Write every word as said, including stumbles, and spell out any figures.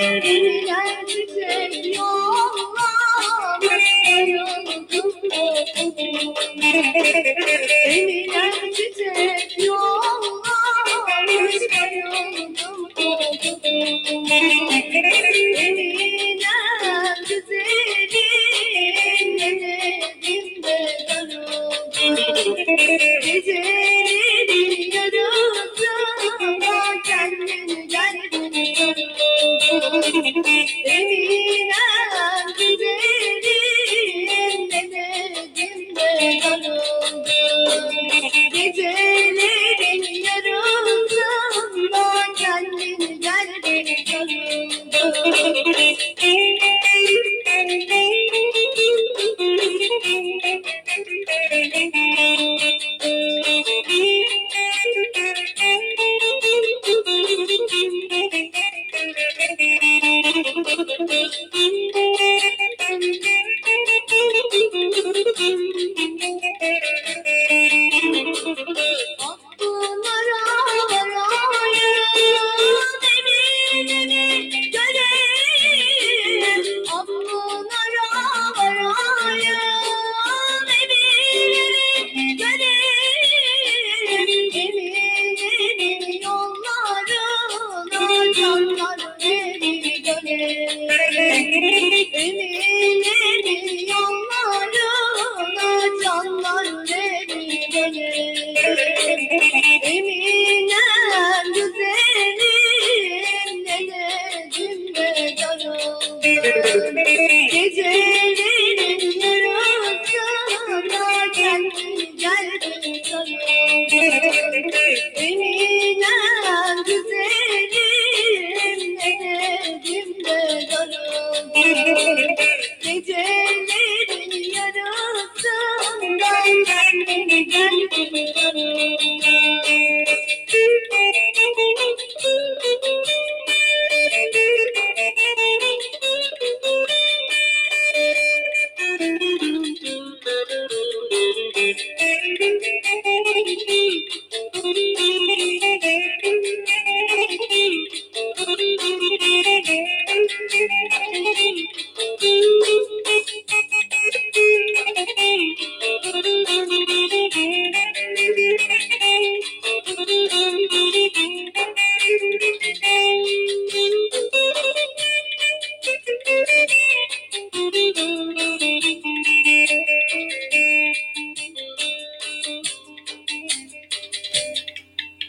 Emiler çiçek yollamış bayıldım kokuna. Emiler çiçek yollamış bayıldım kokuna. Emiler güzelim ellerinde darıldım. Gecenin yarısında kendini geldin sarıldım. Eminem güzelim ellerinde darıldım. Gecenin yarısında kendini geldin Akpınara varayım, eminimi göreyim. Akpınara varayım, eminimi göreyim. Eminimin yollarına canlar